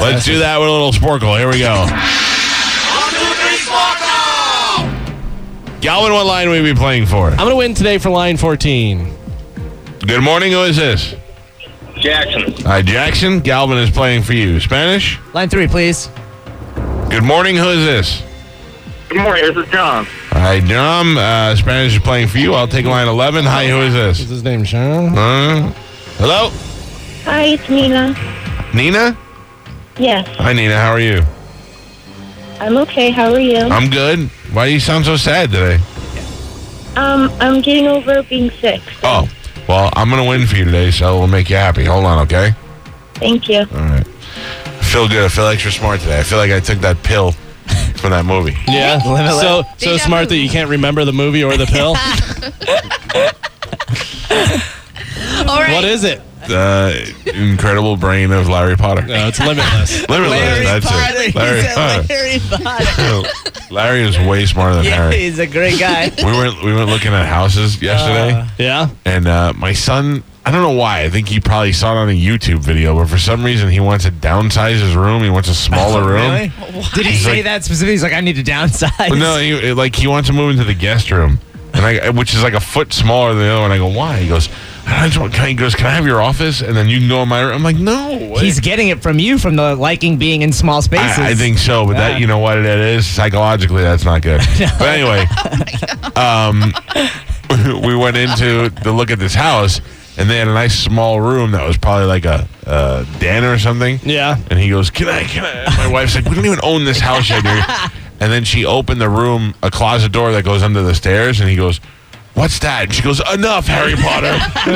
Let's do that with a little Sporkle. Here we go. 1, 2, 3, Sporkle! Galvin, what line will we be playing for? I'm going to win today for line 14. Good morning. Who is this? Jackson. Hi, Jackson. Galvin is playing for you. Spanish? Line 3, please. Good morning. Who is this? Good morning. This is John. Hi, John. Spanish is playing for you. I'll take line 11. Hi, who is What's this? his name, Sean? Hello? Hi, it's Nina. Nina? Yes, Hi, Nina. How are you? I'm okay. How are you? I'm good. Why do you sound so sad today? I'm getting over being sick. Oh, well, I'm going to win for you today, so we'll make you happy. Hold on, okay? Thank you. All right. I feel good. I feel extra smart today. I feel like I took that pill from that movie. Yeah. So Deja smart vu. that you can't remember the movie or the pill. All right. What is it? The incredible brain of Larry Potter. No, it's Limitless. Limitless, that's it. Larry Potter. Larry is way smarter than Harry. He's a great guy. We went looking at houses yesterday, Yeah. and my son, I don't know why, I think he probably saw it on a YouTube video, but for some reason he wants to downsize his room. He wants a smaller room. Really? Did he He's say like- that specifically? He's like, I need to downsize. No, he wants to move into the guest room, and which is like a foot smaller than the other one. I go, why? He goes, he goes, can I have your office? And then you can go in my room. I'm like, no. He's getting it from you, from the liking being in small spaces. I think so, but that, you know what it is? Psychologically, that's not good. But anyway, we went into to look at this house, and they had a nice small room that was probably like a den or something. Yeah. And he goes, can I? And my wife's like, we don't even own this house yet. And then she opened the room, a closet door that goes under the stairs, and he goes, what's that? And she goes, enough, Harry Potter.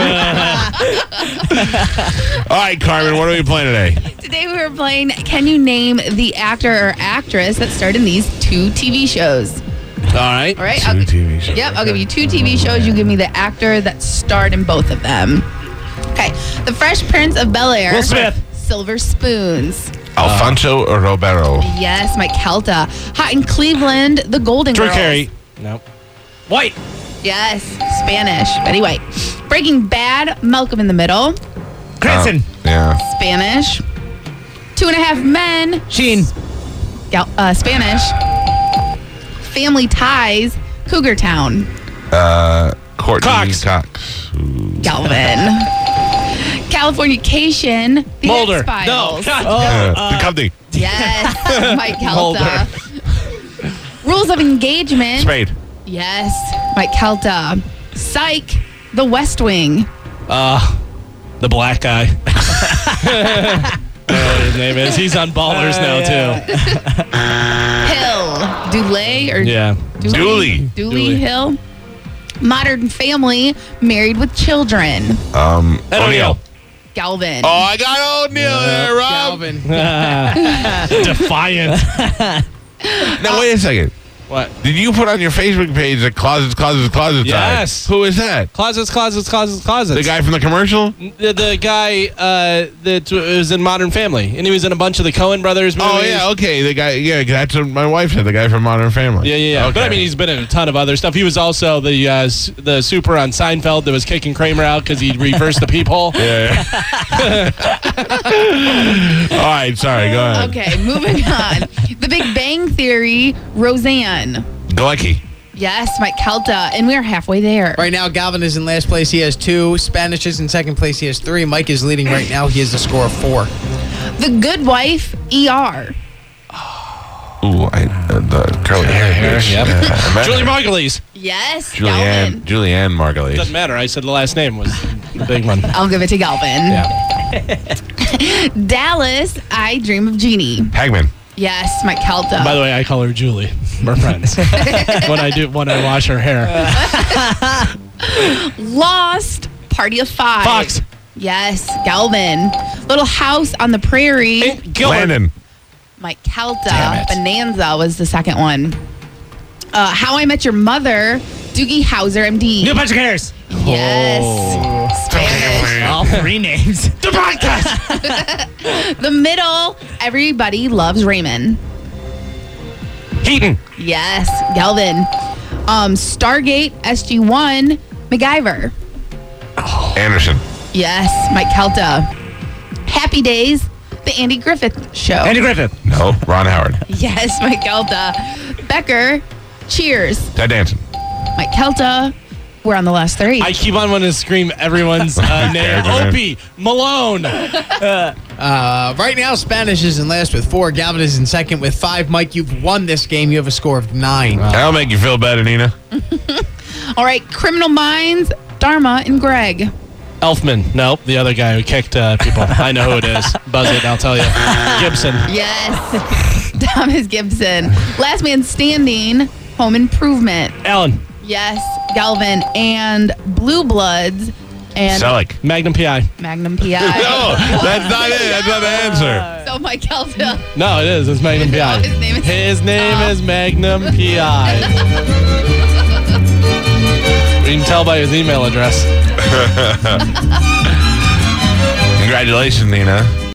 All right, Carmen, what are we playing today? Today we were playing Can You Name the Actor or Actress that starred in these 2 TV shows? All right. All right. 2 TV shows. Yep, I'll give you 2 TV shows. You give me the actor that starred in both of them. Okay. The Fresh Prince of Bel-Air. Will Smith. Silver Spoons. Alfonso Ribeiro. Yes, Mike Calta. Hot in Cleveland, The Golden Drew Girls. Carey. Nope. White. Yes, Spanish. Betty White. Breaking Bad, Malcolm in the Middle. Cranston. Yeah. Spanish. 2.5 Men. Sheen. Spanish. Family Ties, Cougar Town. Courtney Cox. Ooh. Galvin. Californication, The Mulder. X-Files. No. The company. Yes, Mike Mulder. Calta. Rules of Engagement. Spade. Yes, Mike Calta. Psych, The West Wing. The black guy. I don't know what his name is. He's on Ballers now, too. Hill, Dooley or Yeah. Dooley. Dooley Hill. Modern Family, Married with Children. O'Neill. Galvin. Oh, I got O'Neill there, Rob. Defiant. Now, wait a second. What? Did you put on your Facebook page that closets Yes. Who is that? Closets. The guy from the commercial? The guy that was in Modern Family, and he was in a bunch of the Coen Brothers movies. Oh, yeah, okay. The guy, yeah, that's what my wife said, the guy from Modern Family. Yeah. Okay. But I mean, he's been in a ton of other stuff. He was also the super on Seinfeld that was kicking Kramer out because he reversed the peephole. Yeah. All right, sorry, go ahead. Okay, moving on. The Big Bang Theory, Roseanne. Galecki. Yes, Mike Calta, and we're halfway there. Right now, Galvin is in last place. He has 2. Spanish is in second place. He has 3. Mike is leading right now. He has a score of 4. The Good Wife, ER. Ooh, the curly hair. bitch. Yep. Yeah, I met Julie her. Margulies. Yes, Galvin. Julianne Margulies. Doesn't matter. I said the last name was the big one. I'll give it to Galvin. Yeah. Dallas, I Dream of Jeannie. Hagman. Yes, Mike Calta. By the way, I call her Julie. We're friends. when I wash her hair. Lost, Party of 5. Fox. Yes, Galvin. Little House on the Prairie. Landon. Mike Calta. Damn it. Bonanza was the second one. How I Met Your Mother, Doogie Howser, MD. Neil Patrick Harris. Yes. Spanish. All 3 names. The podcast. The Middle, Everybody Loves Raymond. Heaton. Yes, Galvin. Stargate, SG-1, MacGyver. Anderson. Yes, Mike Calta. Happy Days, The Andy Griffith Show. Andy Griffith. No. Ron Howard. Yes, Mike Kelta. Becker, Cheers. Ted Danson. Mike Kelta. We're on the last three. I keep on wanting to scream everyone's name. Opie, Malone. Right now, Spanish is in last with 4. Galvin is in second with 5. Mike, you've won this game. You have a score of 9. That'll make you feel better, Nina. All right, Criminal Minds, Dharma and Greg. Elfman. Nope, the other guy who kicked people. I know who it is. Buzz it, I'll tell you. Gibson. Yes. Thomas Gibson. Last Man Standing, Home Improvement. Alan. Yes, Galvin. And Blue Bloods and Selleck. Magnum PI. Magnum PI. No, that's not it. That's not the answer. So Mike Kelta. No, it is. It's Magnum PI. No, his name is Magnum PI. You can tell by his email address. Congratulations, Nina.